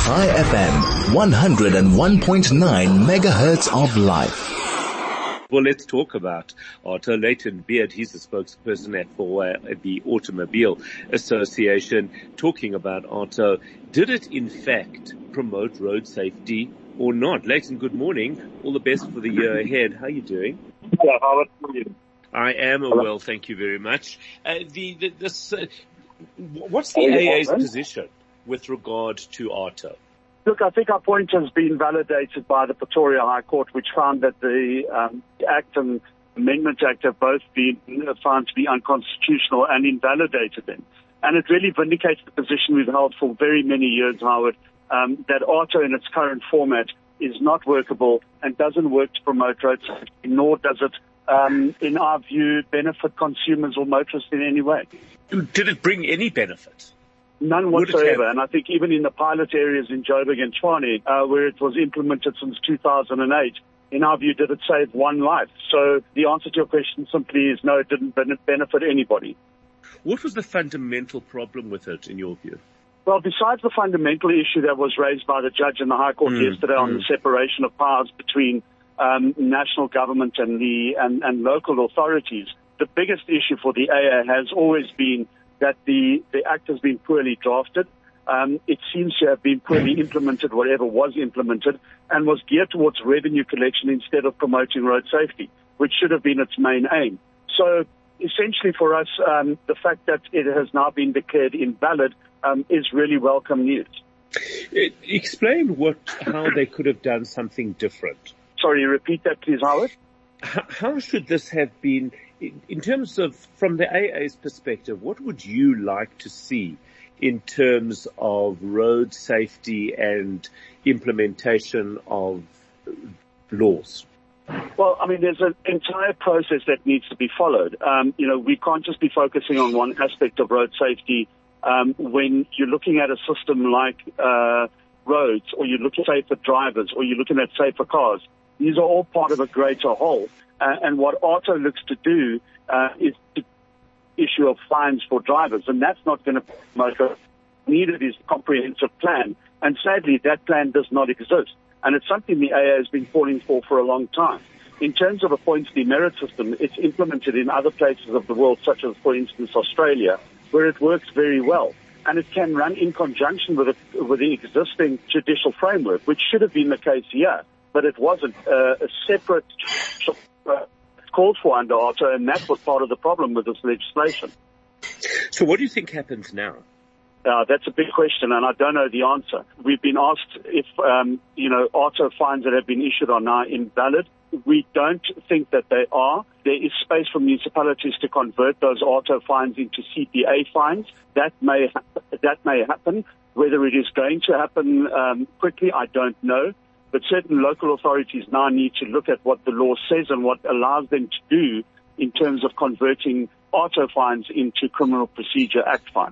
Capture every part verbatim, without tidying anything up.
Chai F M, one oh one point nine megahertz of life. Well, let's talk about Otto. Leighton Beard, he's the spokesperson for uh, the Automobile Association, talking about Otto. Did it in fact promote road safety or not? Leighton, good morning. All the best for the year ahead. How are you doing? Yeah, how are you? I am well, thank you very much. Uh, the, the this, uh, what's the A A's position with regard to Otto? Look, I think our point has been validated by the Pretoria High Court, which found that the um, Act and Amendment Act have both been found to be unconstitutional and invalidated them. And it really vindicates the position we've held for very many years, Howard, um, that Otto in its current format is not workable and doesn't work to promote road safety, nor does it, um, in our view, benefit consumers or motorists in any way. Did it bring any benefit? None whatsoever, and I think even in the pilot areas in Joburg and Tshwane, uh, where it was implemented since two thousand eight, in our view, did it save one life? So the answer to your question simply is no, it didn't benefit anybody. What was the fundamental problem with it, in your view? Well, besides the fundamental issue that was raised by the judge in the High Court mm, yesterday mm. on the separation of powers between um, national government and the and, and local authorities, the biggest issue for the A A has always been that the, the act has been poorly drafted. Um, it seems to have been poorly implemented, whatever was implemented, and was geared towards revenue collection instead of promoting road safety, which should have been its main aim. So essentially for us, um, the fact that it has now been declared invalid um, is really welcome news. Explain what, how they could have done something different. Sorry, repeat that please, Howard. How should this have been, in terms of, from the A A's perspective, what would you like to see in terms of road safety and implementation of laws? Well, I mean, there's an entire process that needs to be followed. Um, you know, we can't just be focusing on one aspect of road safety. Um, when you're looking at a system like uh, roads, or you're looking at safer drivers, or you're looking at safer cars, these are all part of a greater whole. Uh, and what Otto looks to do uh, is to issue of fines for drivers, and that's not going to promote it. Needed is a comprehensive plan, and sadly that plan does not exist. And it's something the A A has been calling for for a long time. In terms of a points demerit system, it's implemented in other places of the world, such as, for instance, Australia, where it works very well. And it can run in conjunction with, it, with the existing judicial framework, which should have been the case here. But it wasn't uh, a separate uh, called for under Otto, and that was part of the problem with this legislation. So what do you think happens now? Uh, that's a big question, and I don't know the answer. We've been asked if, um, you know, Otto fines that have been issued are now invalid. We don't think that they are. There is space for municipalities to convert those Otto fines into C P A fines. That may ha- that may happen. Whether it is going to happen um, quickly, I don't know. But certain local authorities now need to look at what the law says and what allows them to do in terms of converting Otto fines into Criminal Procedure Act fines.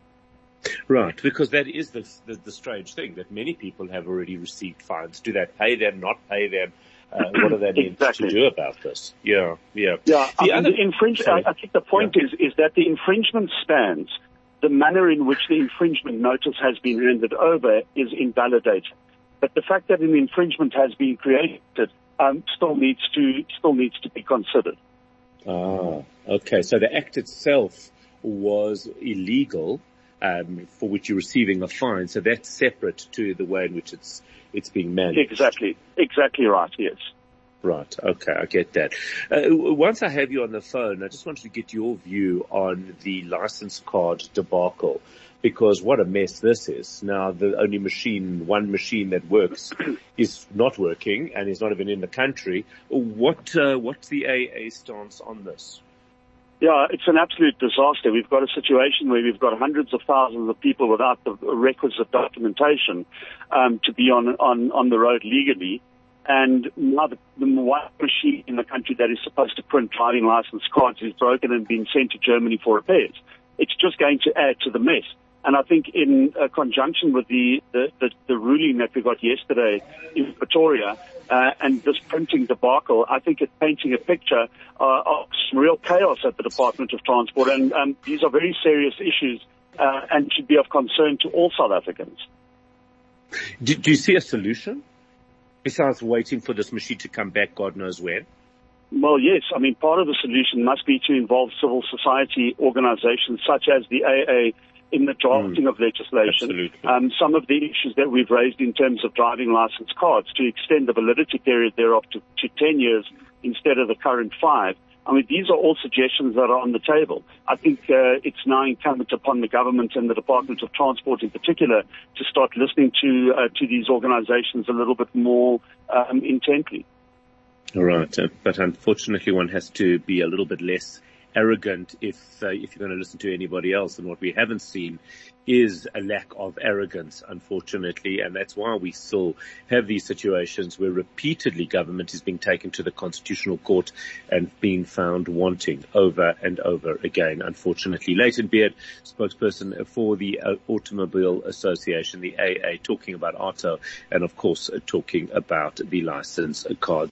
Right, because that is the, the, the strange thing, that many people have already received fines. Do they pay them, not pay them? Uh, what do they need exactly. to do about this? Yeah, yeah. Yeah, the I, other, the infringe- I, I think the point yeah. is, is that the infringement stands. The manner in which the infringement notice has been handed over is invalidated. But the fact that an infringement has been created um, still needs to still needs to be considered. Ah, okay. So the act itself was illegal, um, for which you're receiving a fine. So that's separate to the way in which it's it's being managed. Exactly, exactly right. Yes. Right. Okay, I get that. Uh, once I have you on the phone, I just wanted to get your view on the license card debacle. Because what a mess this is. Now, the only machine, one machine that works is not working and is not even in the country. What, uh, what's the A A stance on this? Yeah, it's an absolute disaster. We've got a situation where we've got hundreds of thousands of people without the requisite documentation um, to be on, on, on the road legally. And now the, the one machine in the country that is supposed to print driving license cards is broken and been sent to Germany for repairs. It's just going to add to the mess. And I think in uh, conjunction with the, the, the, the ruling that we got yesterday in Pretoria uh, and this printing debacle, I think it's painting a picture uh, of some real chaos at the Department of Transport. And um, these are very serious issues uh, and should be of concern to all South Africans. Do, do you see a solution besides waiting for this machine to come back, God knows when? Well, yes. I mean, part of the solution must be to involve civil society organizations such as the A A in the drafting mm, of legislation. Um, some of the issues that we've raised in terms of driving license cards to extend the validity period thereof to, to ten years instead of the current five. I mean, these are all suggestions that are on the table. I think uh, it's now incumbent upon the government and the Department of Transport in particular to start listening to uh, to these organizations a little bit more um, intently. All right, uh, but unfortunately one has to be a little bit less arrogant if uh, if you're going to listen to anybody else. And what we haven't seen is a lack of arrogance, unfortunately, and that's why we still have these situations where repeatedly government is being taken to the Constitutional Court and being found wanting over and over again, unfortunately. Leighton Beard, spokesperson for the uh, Automobile Association, the A A, talking about AARTO, and of course uh, talking about the license card.